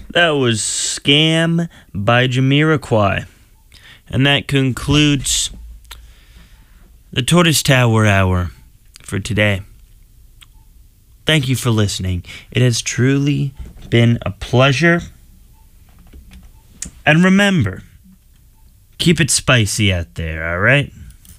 That was Scam by Jamiroquai. And that concludes the Tortoise Tower Hour for today. Thank you for listening. It has truly been a pleasure. And remember, keep it spicy out there, all right?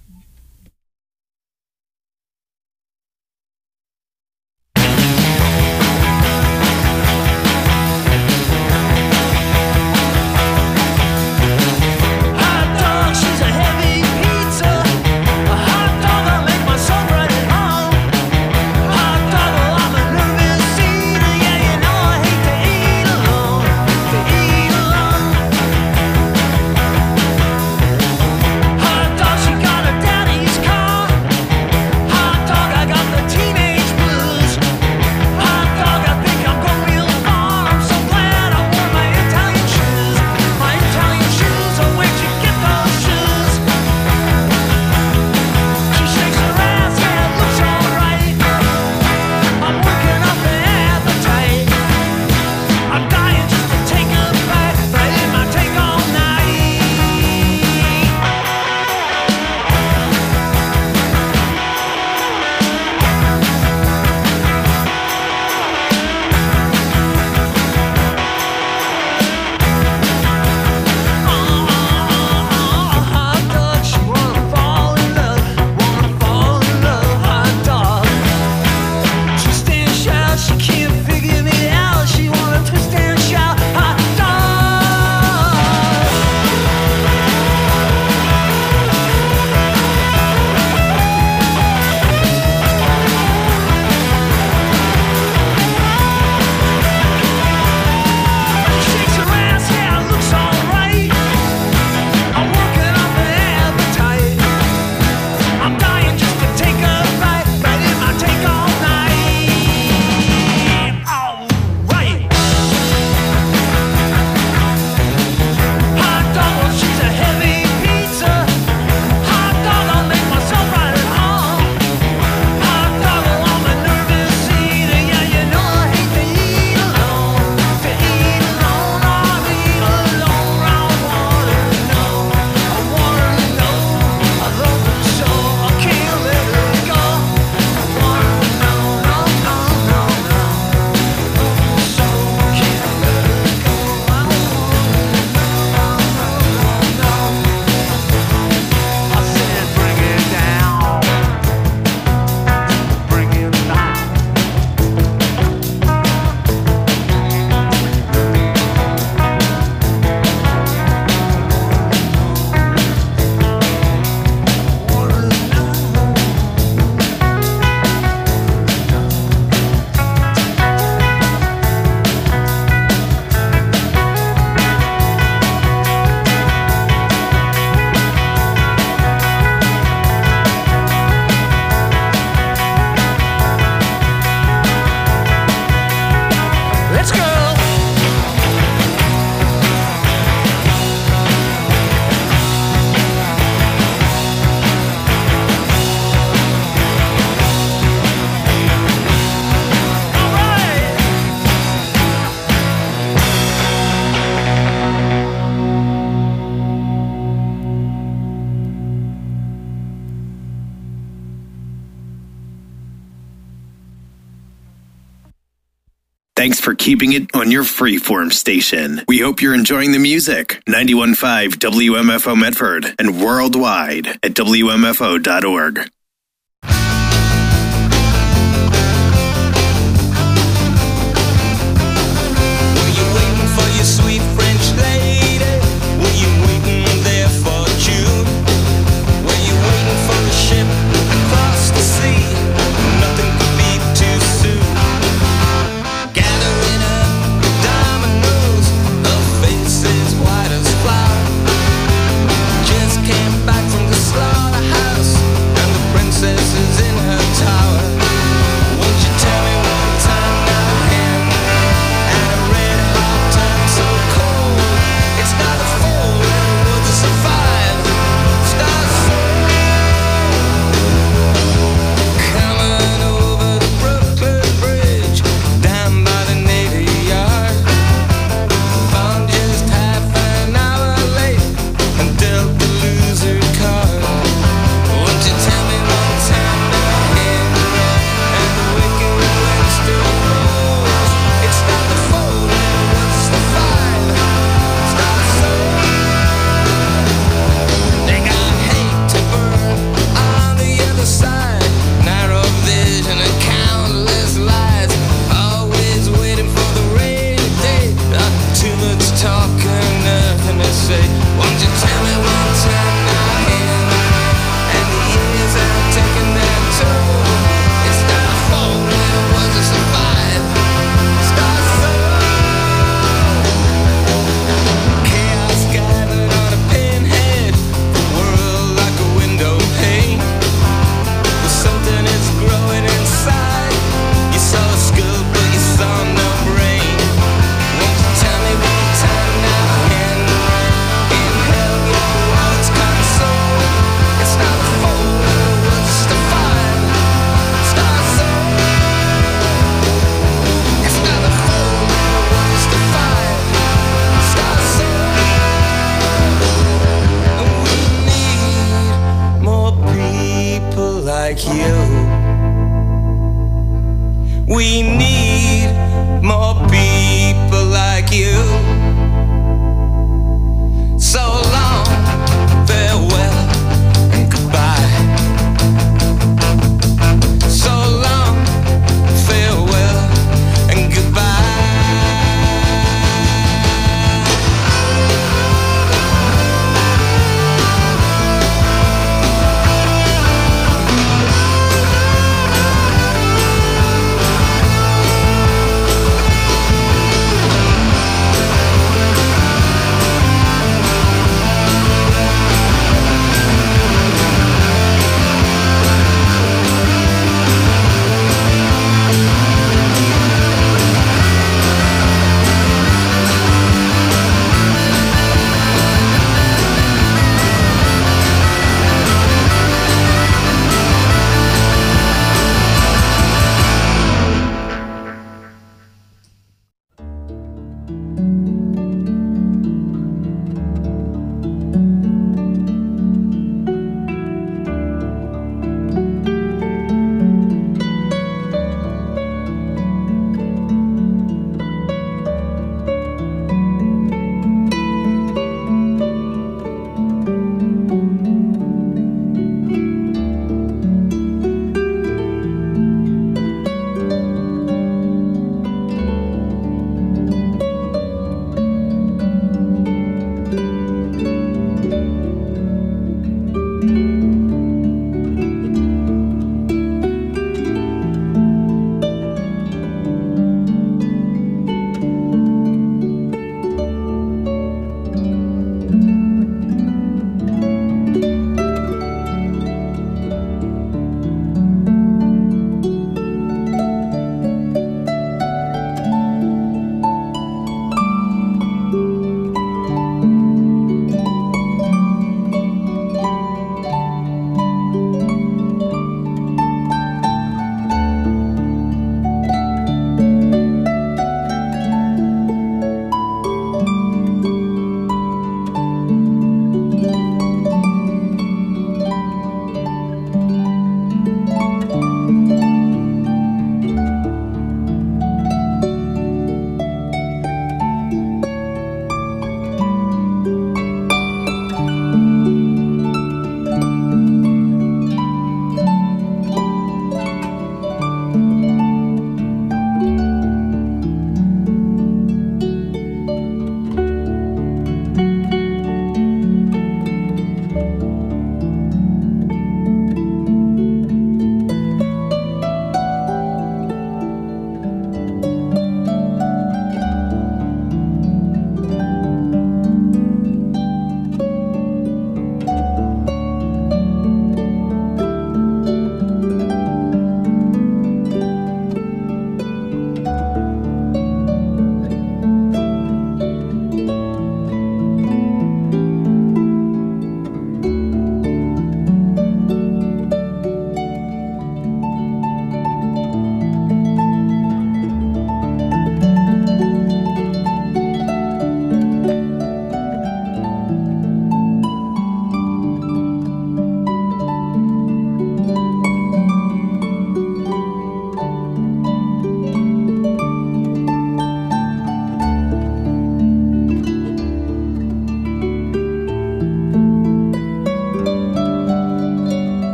Thanks for keeping it on your freeform station. We hope you're enjoying the music. 91.5 WMFO Medford and worldwide at WMFO.org. Sweet French lady, were you waiting there for June? Were you waiting for the ship across the sea? Nothing could be too soon. Gathering up the dominoes of faces white as flour. Just came back from the slaughterhouse and the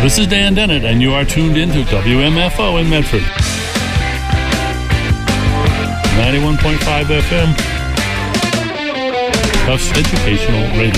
This is Dan Dennett, and you are tuned into WMFO in Medford. 91.5 FM. Tufts Educational Radio.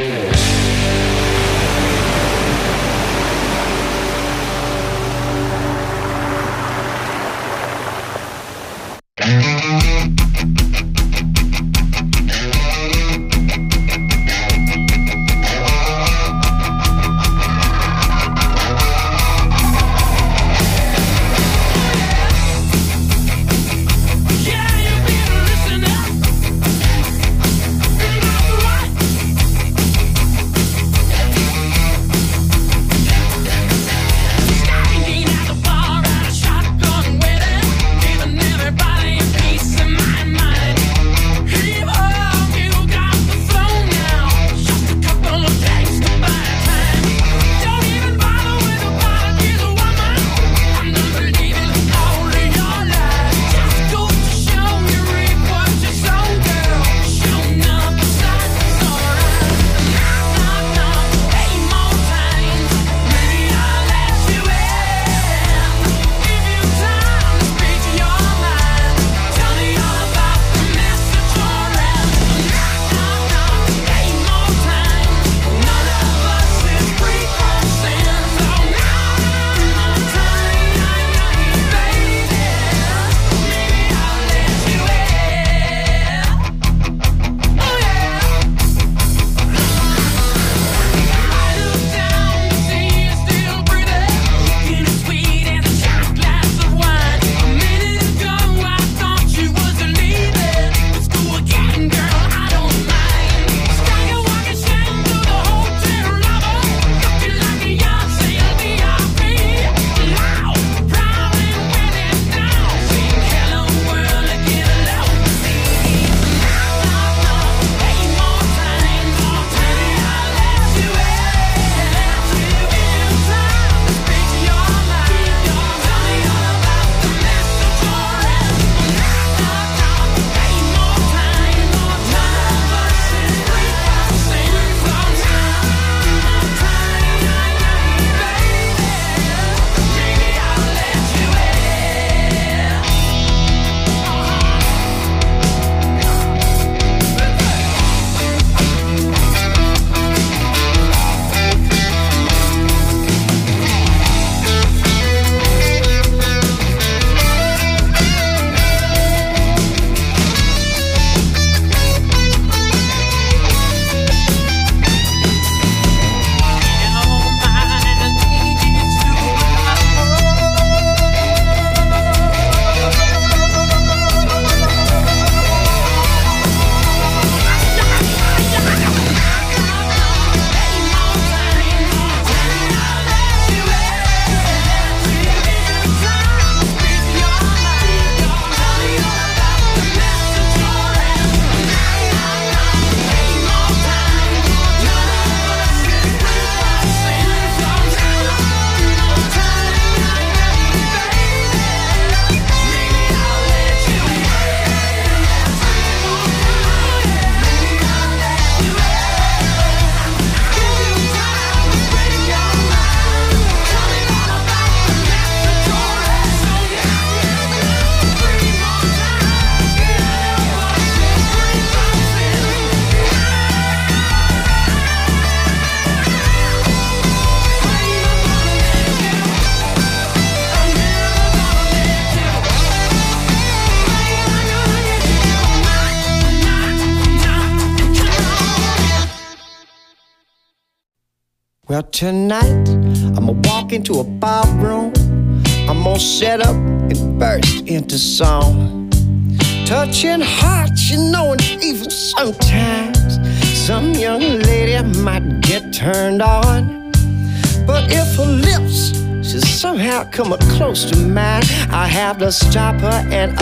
Well, tonight, I'ma walk into a bar room. I'm gonna set up and burst into song. Touching hearts, you know, and even sometimes some young lady might get turned on. But if her lips should somehow come up close to mine, I have to stop her and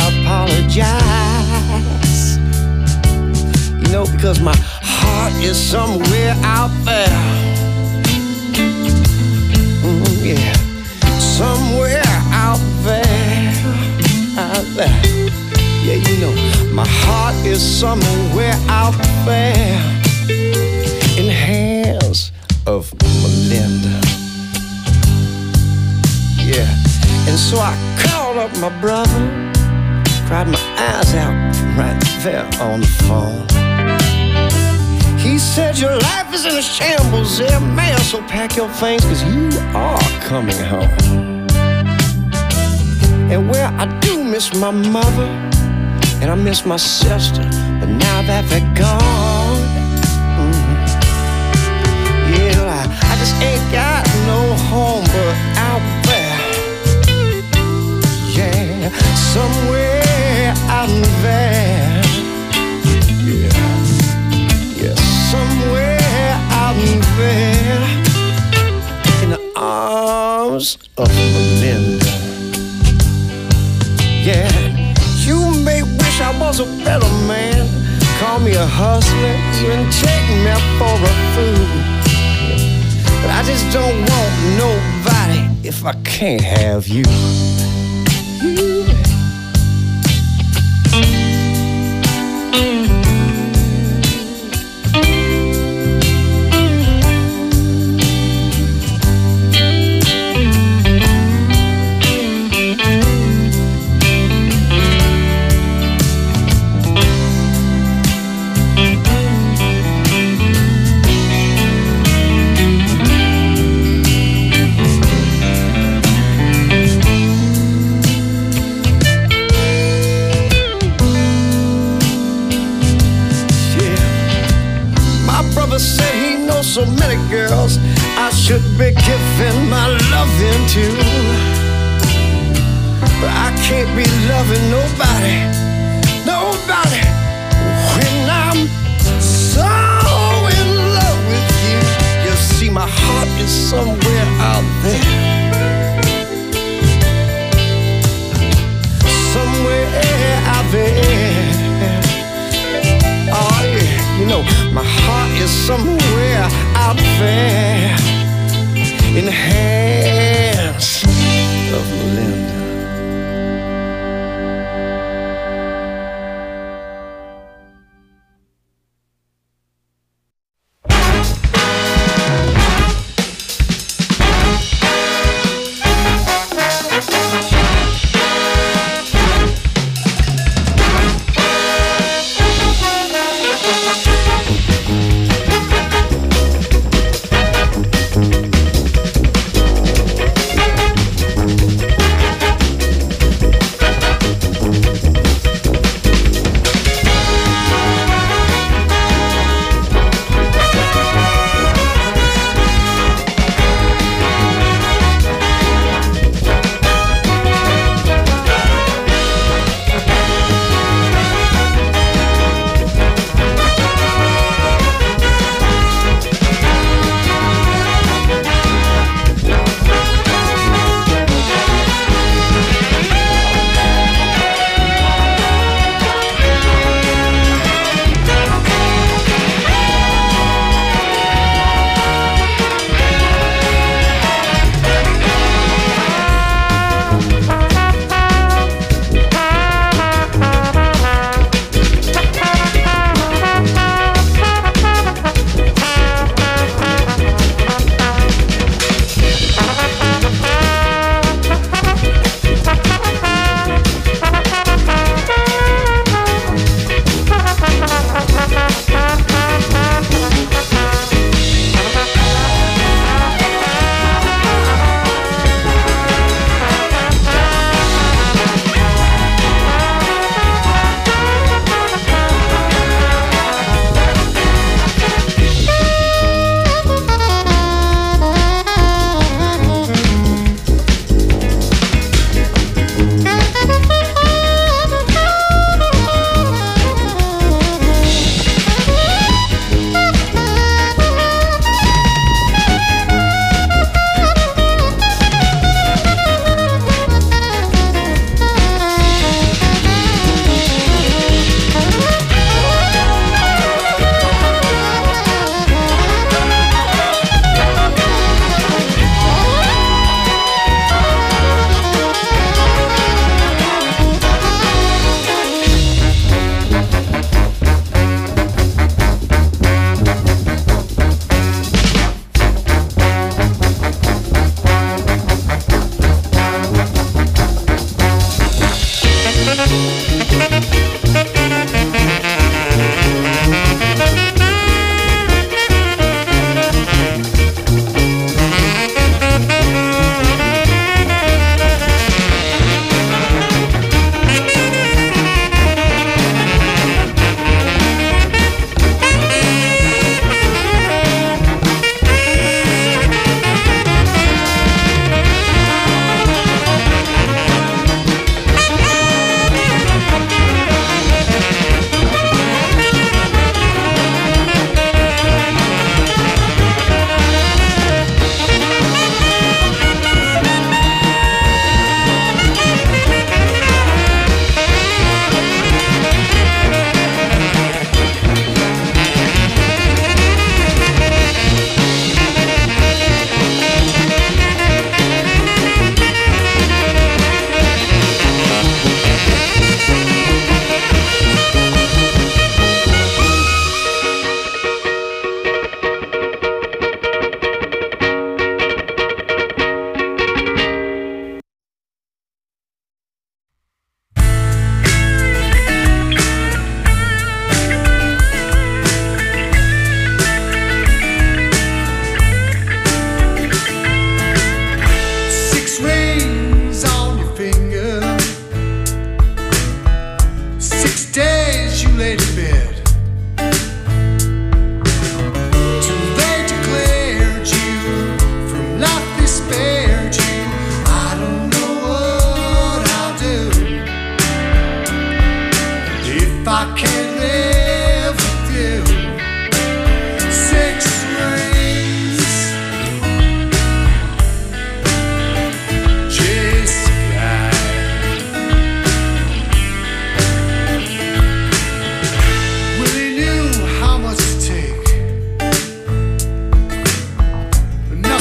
apologize. You know, because my heart is somewhere out there. Yeah, somewhere out there, out there. Yeah, you know, my heart is somewhere out there in hands of Melinda. And so I called up my brother, cried my eyes out right there on the phone. He said, your life is in a shambles there, man, so pack your things, cause you are coming home. And where I do miss my mother, and I miss my sister, but now that they're gone, yeah, I just ain't got no home but out there. Yeah, somewhere out there. Yeah, somewhere out there in the arms of Melinda. Yeah, you may wish I was a better man, call me a hustler, even take me for a fool. But I just don't want nobody if I can't have you. So many girls I should be giving my loving to, but I can't be loving nobody, nobody when I'm so in love with you. You see, my heart is somewhere out there, somewhere out there. Oh yeah, you know, my heart is somewhere out there in the hands of Melinda.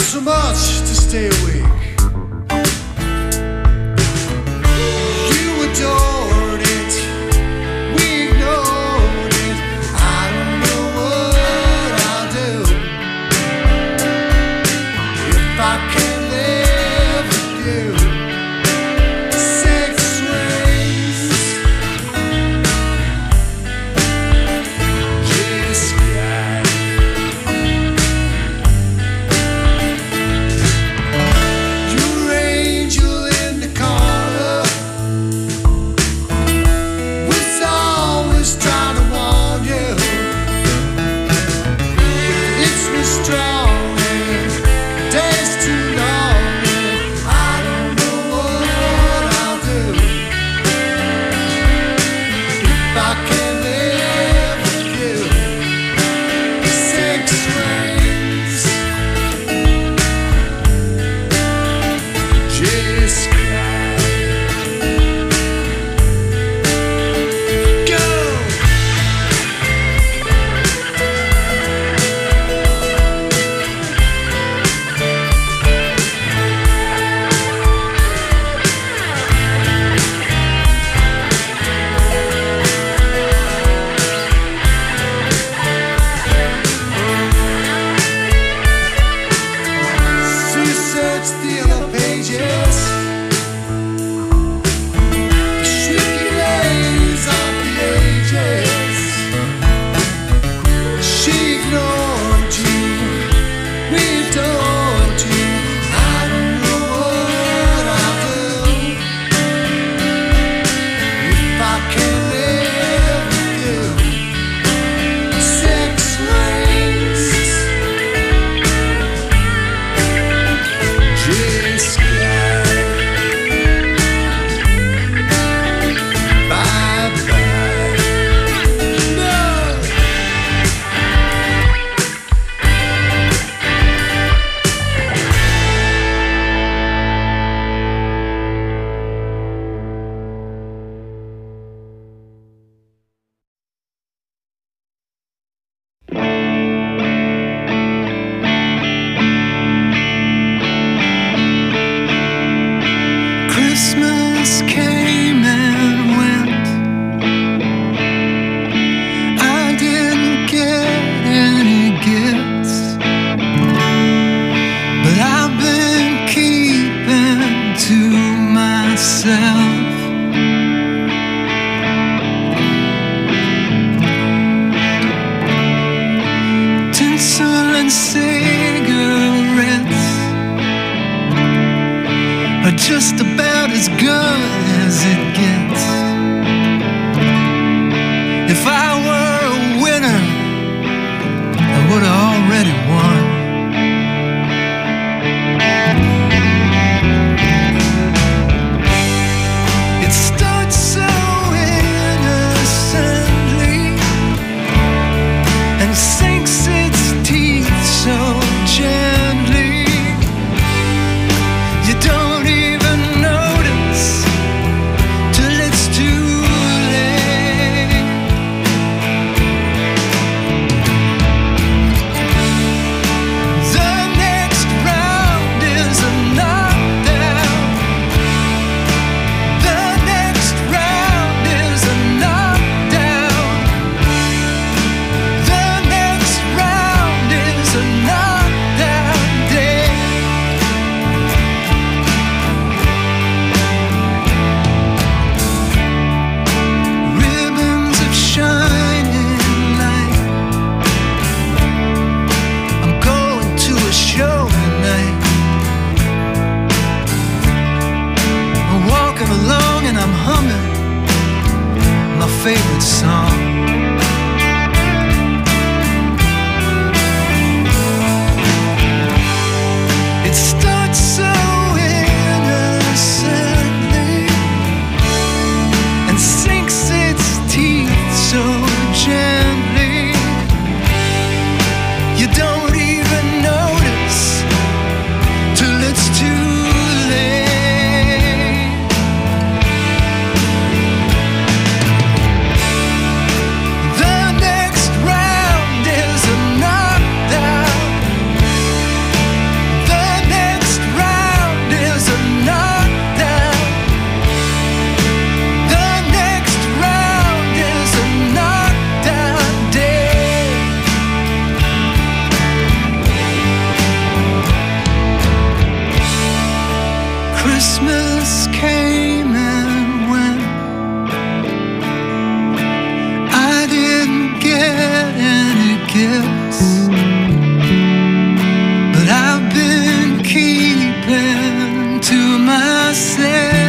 so much to stay awake. You adored it, we ignored it. I don't know what I'll do if I can live with you. 6 rings, just cry. Your angel in the corner was always trying to warn you. It's been strong and days too long, and I don't know what I'll do if I can live with you. 6 rings, just cry. Go! She searched the other pages, shrieking lays on the ages. She ignored you, we adored you. I don't know what I'll do if I can live with you. 6 rings, just cry. Bye bye. No. Christmas came and went. I didn't get any gifts, but I've been keeping to myself. Tinsel and cigarettes are just about as good as it gets. If I were a winner, I would have already won. It starts so innocently and sinks its teeth so gently. You don't even notice till it's too late. The next round is a knockdown. The next round is a knockdown. The next round is a knockdown day. Ribbons of shining light. I'm going to a show tonight. I'm walking along and I'm humming my favorite song. It starts so innocently and sinks its teeth so gently. You don't even notice till it's too late. Christmas came and went. I didn't get any gifts, but I've been keeping to myself.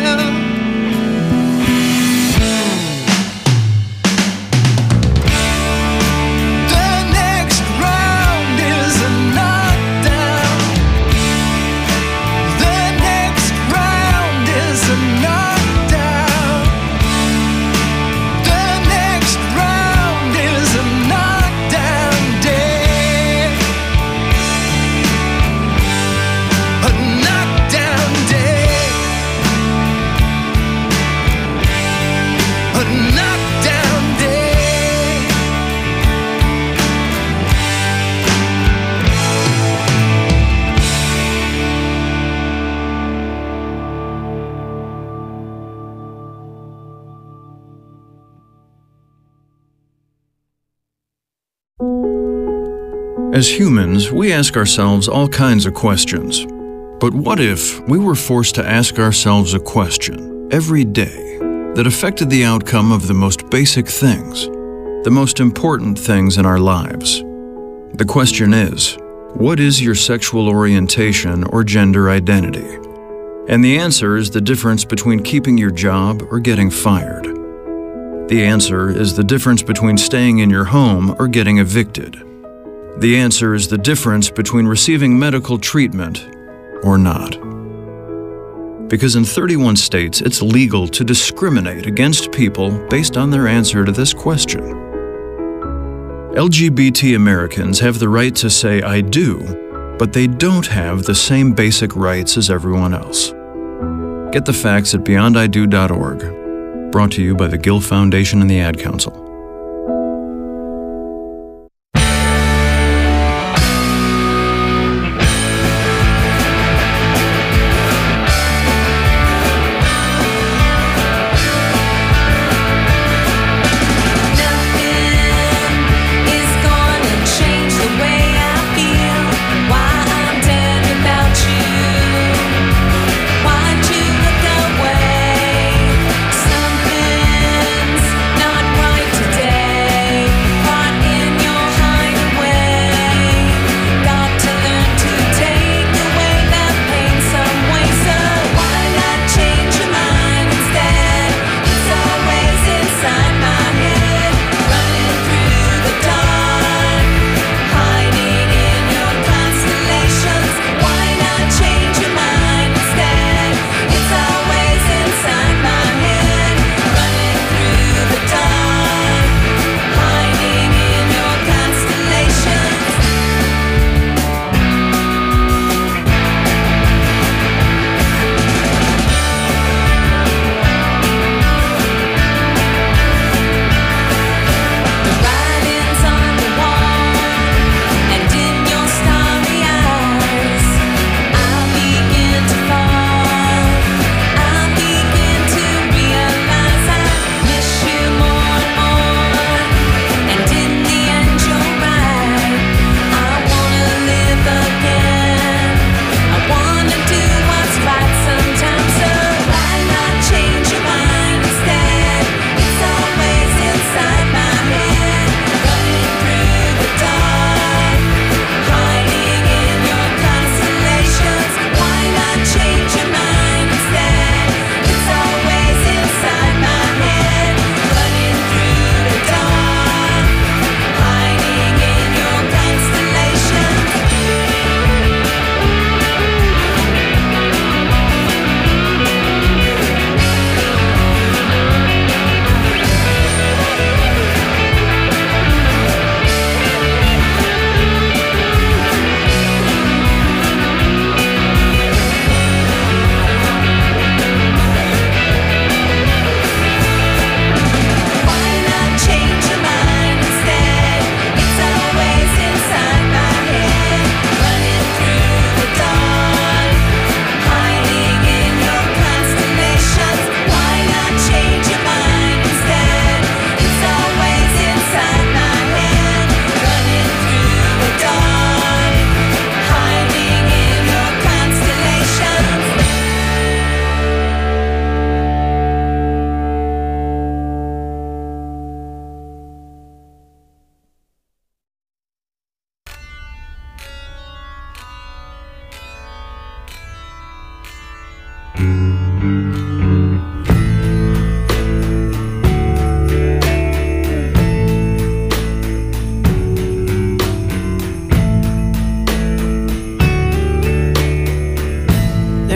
As humans, we ask ourselves all kinds of questions. But what if we were forced to ask ourselves a question every day that affected the outcome of the most basic things, the most important things in our lives? The question is, what is your sexual orientation or gender identity? And the answer is the difference between keeping your job or getting fired. The answer is the difference between staying in your home or getting evicted. The answer is the difference between receiving medical treatment or not. Because in 31 states, it's legal to discriminate against people based on their answer to this question. LGBT Americans have the right to say I do, but they don't have the same basic rights as everyone else. Get the facts at beyondido.org. Brought to you by the Gill Foundation and the Ad Council. Something's not right.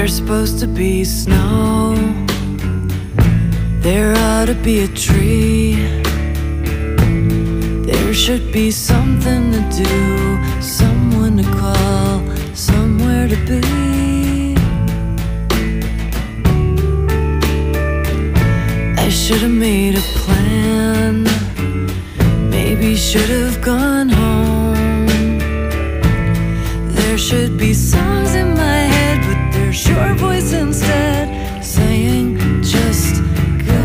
There's supposed to be snow. There ought to be a tree. There should be something to do, someone to call, somewhere to be. I should have made a plan. Maybe should have gone home. There should be songs in my head, but there's your voice instead, saying just go.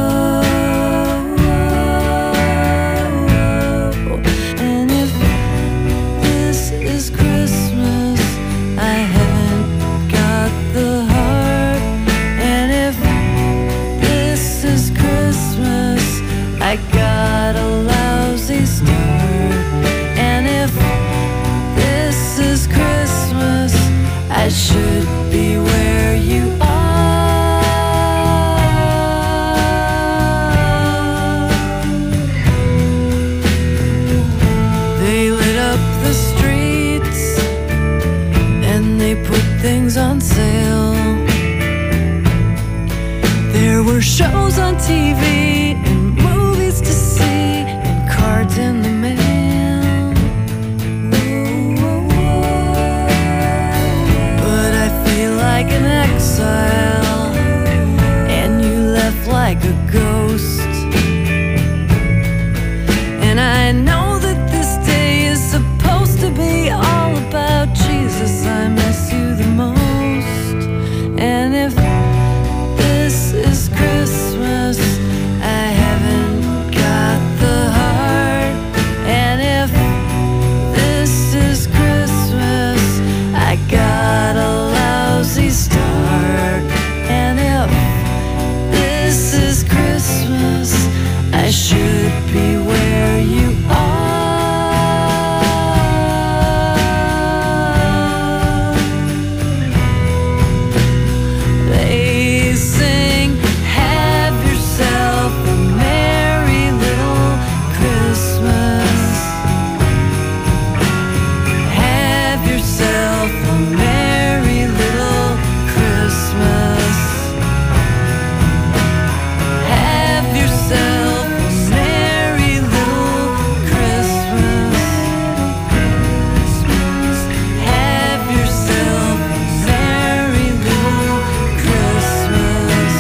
And if this is Christmas, I haven't got the heart. And if this is Christmas, I got a lousy start. And if this is Christmas, I should be where you are. They lit up the streets and they put things on sale. There were shows on TV and movies to see and cards in the mail. But I feel like an exile, and you left like a ghost. And I know that this day is supposed to be all about Jesus. I miss you the most. And if this is Christmas, I haven't got the heart. And if this is Christmas, I got a lousy start. And if this is Christmas, I should be where you are. They sing, have yourself a merry little Christmas. Have yourself a merry little Christmas. Have yourself a merry little Christmas. Have yourself a merry little Christmas.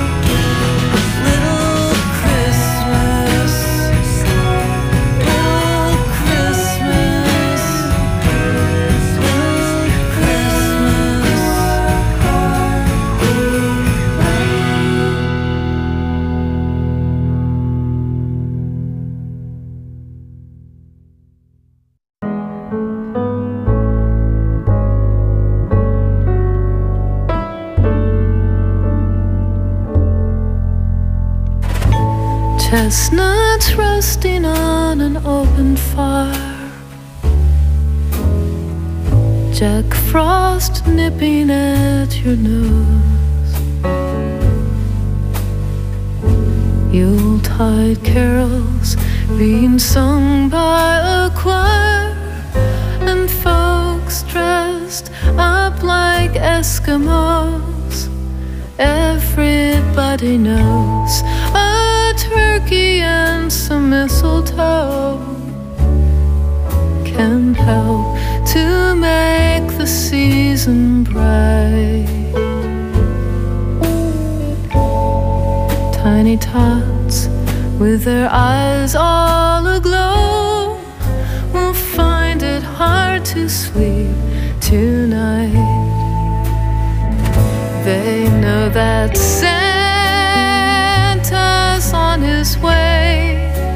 Little Christmas. Little Christmas. Little Christmas. Chestnuts roasting on an open fire, Jack Frost nipping at your nose, Yuletide carols being sung by a choir, and folks dressed up like Eskimos. Everybody knows a turkey and some mistletoe can help to make the season bright. Tiny tots with their eyes all aglow will find it hard to sleep tonight. They know that Santa's on his way.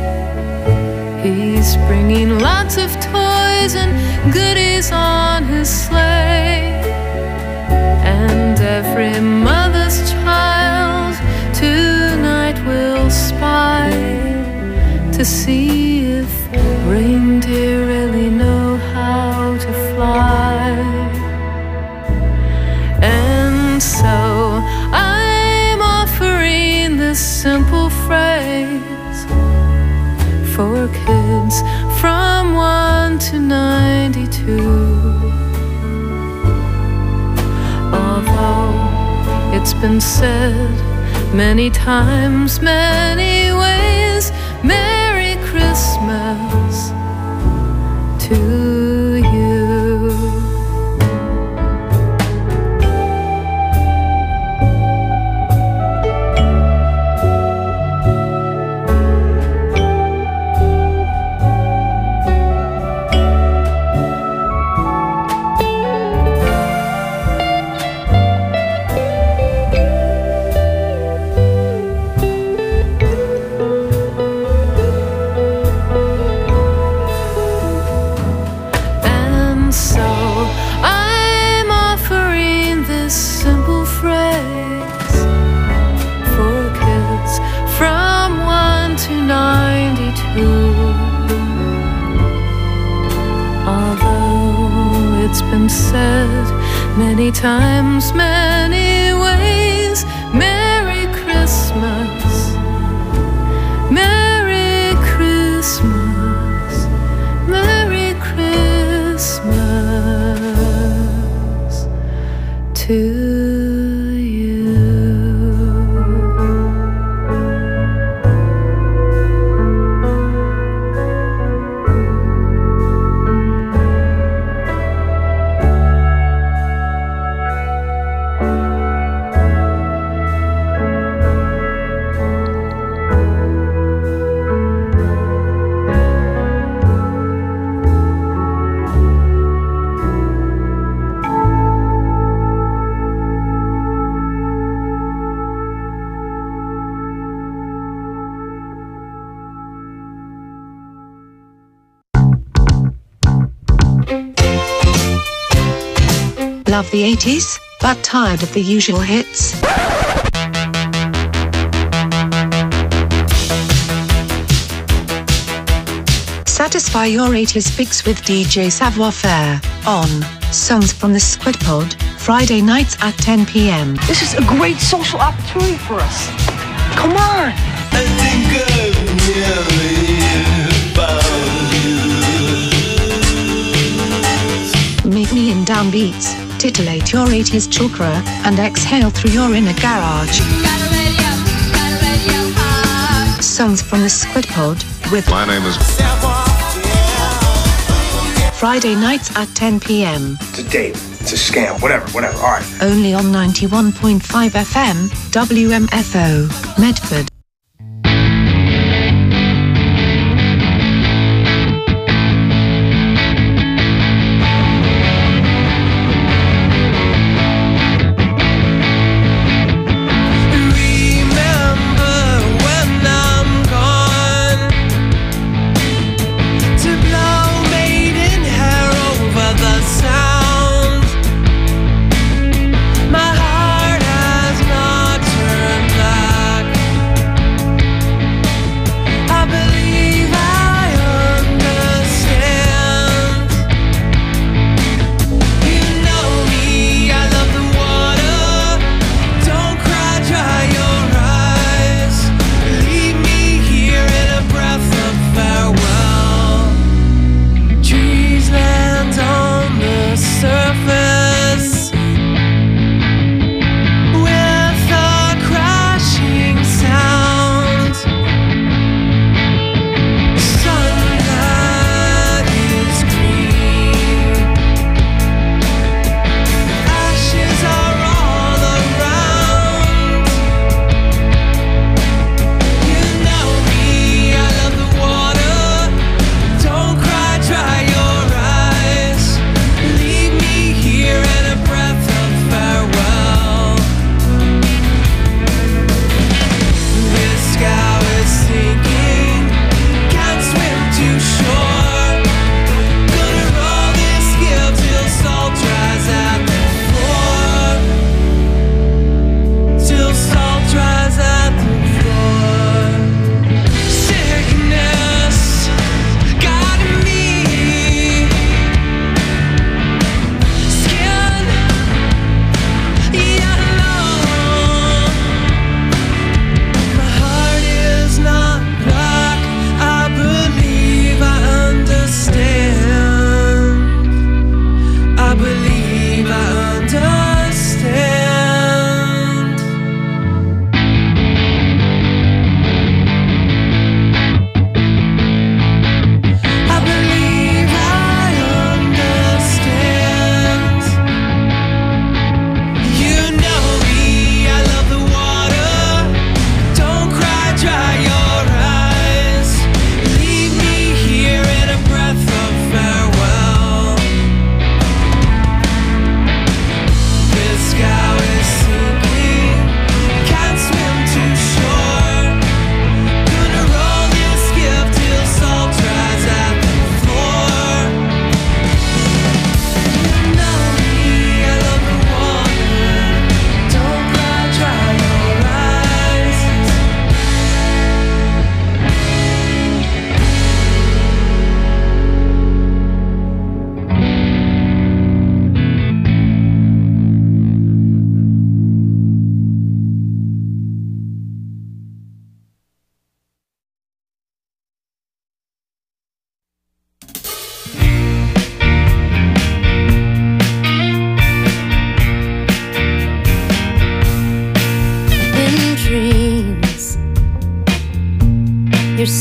He's bringing lots of toys and goodies on his sleigh. And every mother's child tonight will spy to see if reindeer really know how to fly. And so I'm offering this simple phrase for kids from 1 to 92. it's been said many times, many ways. Merry Christmas to you. Said many times, many ways. Merry Christmas, Merry Christmas, Merry Christmas to you. Love the 80s, but tired of the usual hits? Satisfy your 80s fix with DJ Savoir Faire on Songs from the Squid Pod, Friday nights at 10 p.m. This is a great social opportunity for us. Come on! I think I've never found you. Meet me in downbeats, titillate your 80s chakra, and exhale through your inner garage. Songs from the Squid Pod with My name is Friday nights at 10 p.m. It's a date. It's a scam. Whatever. All right. Only on 91.5 FM, WMFO, Medford. My heart has not turned back.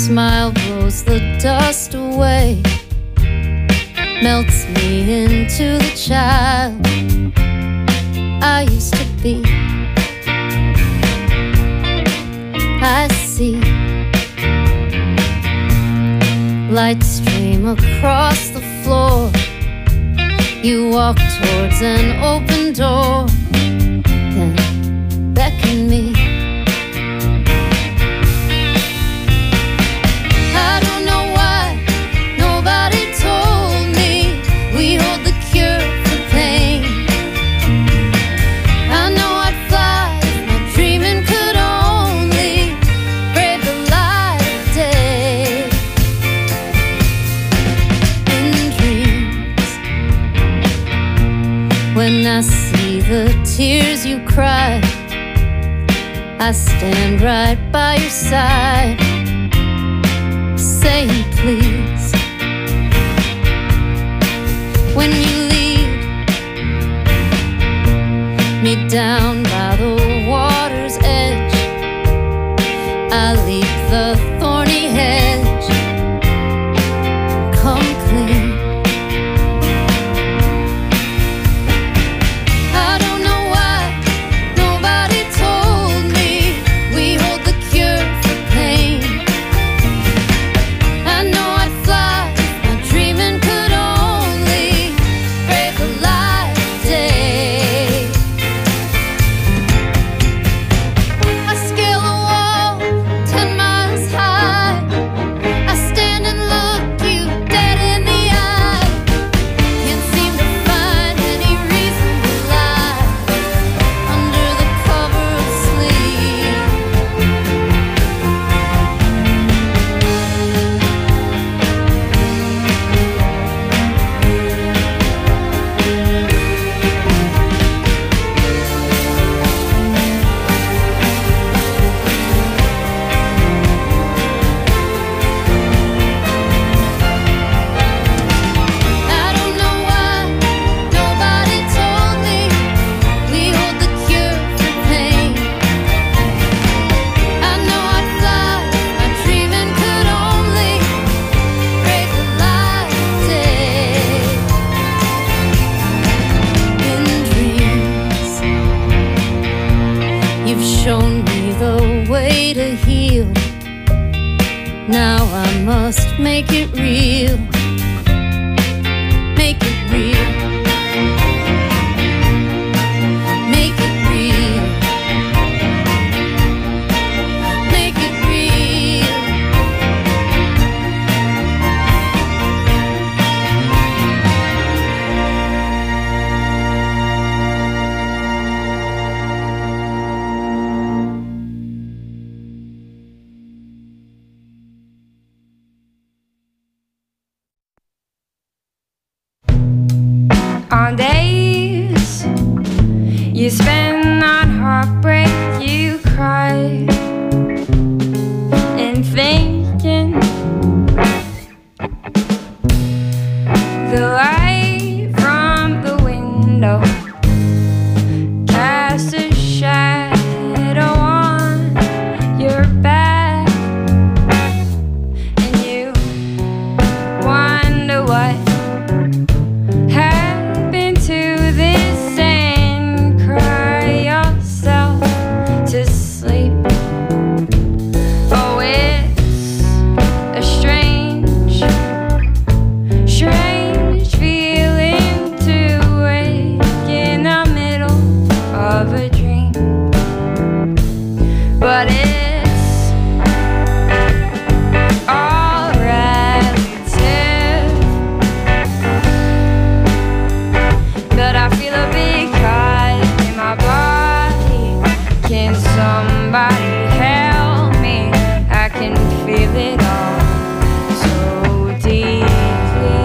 smile blows the dust away, melts me into the child I used to be. I see light stream across the floor. You walk towards an open door, then beckon me. I don't know why nobody told me we hold the cure for pain. I know I'd fly if my dreaming could only brave the light of day. In dreams, when I see the tears you cry, I stand right by your side, saying please. When you lead me down by the water's edge, I leap the thorny hedge, come clean. I don't know why nobody told me we hold the cure for pain. I know I'd fly if my dreaming could only brave the light of day. I scale a wall 10 miles high. I stand and look you dead in the eye. Can't seem to find any reason to lie under the cover of sleep. I don't know why nobody told me we hold the cure for pain. I know I'd fly if my dreaming could only brave the light of day. In dreams, you've shown me the way to heal. Now I must make it real. Make it real. Make it real. Make it real. On days you spend on heartbreak, you cry and thinking the light from the window casts a shadow on your back, and you wonder what happened to this and cry yourself to sleep. Oh, it's a strange, strange feeling to wake in the middle of a dream. But it's all relative. But I feel a big cut in my body. Can somebody help me? I can feel it all so deeply.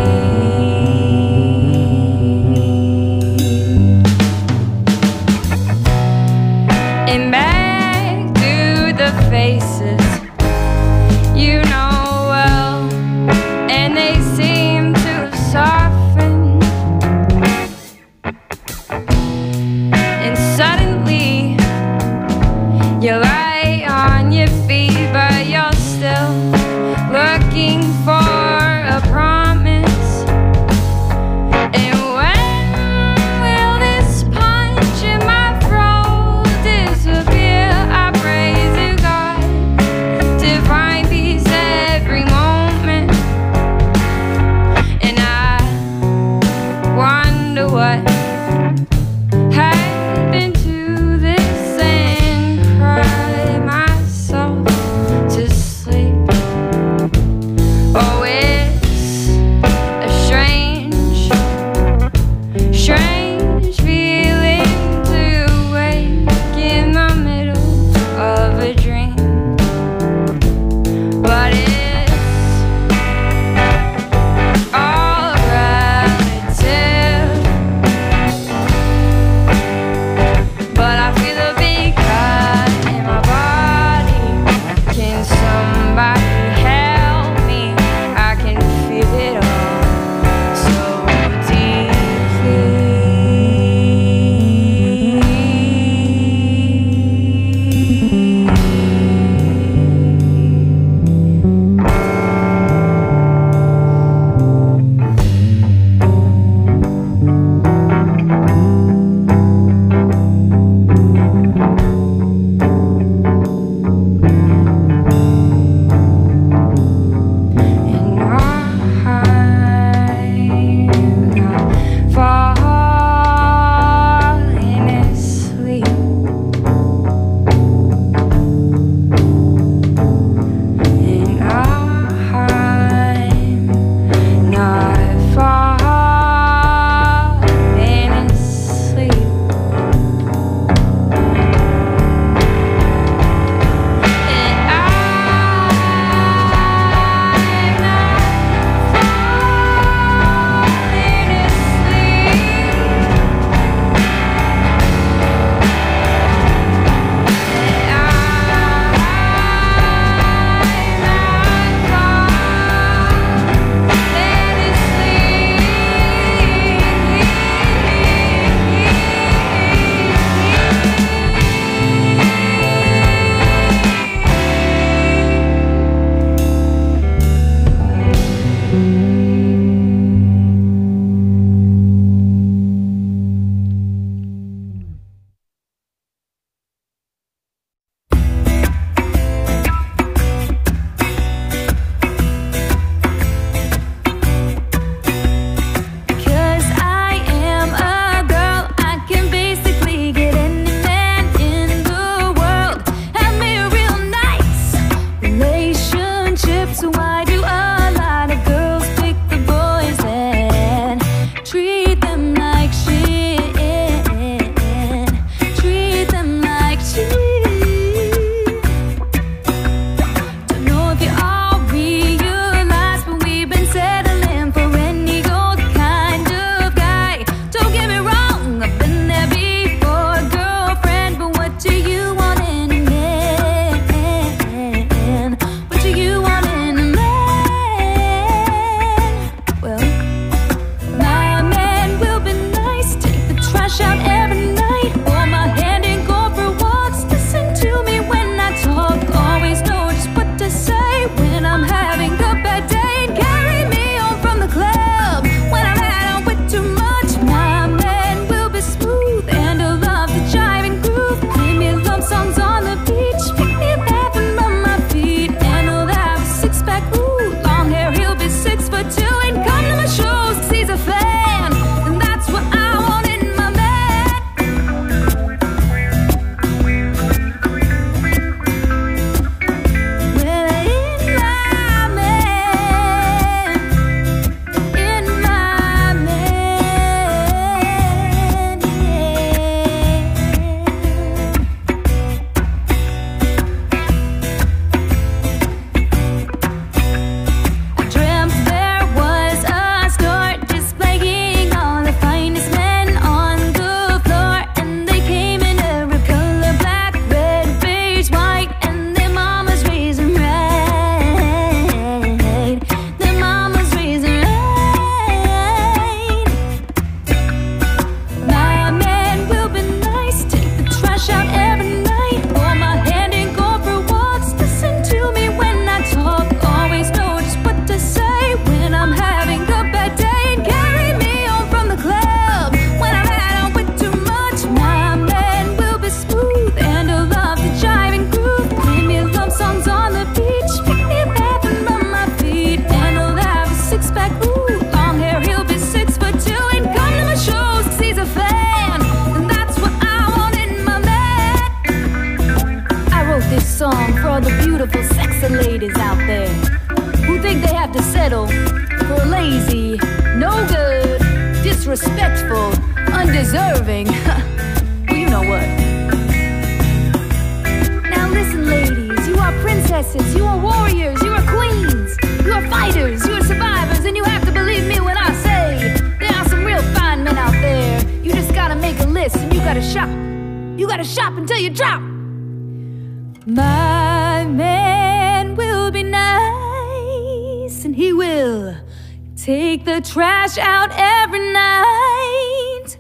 of ladies out there who think they have to settle for lazy, no good, disrespectful, undeserving. Well, you know what? Now listen, ladies, you are princesses, you are warriors, you are queens, you are fighters, you are survivors, and you have to believe me when I say there are some real fine men out there. You just gotta make a list and you gotta shop. You gotta shop until you drop. My man will be nice, and he will take the trash out every night.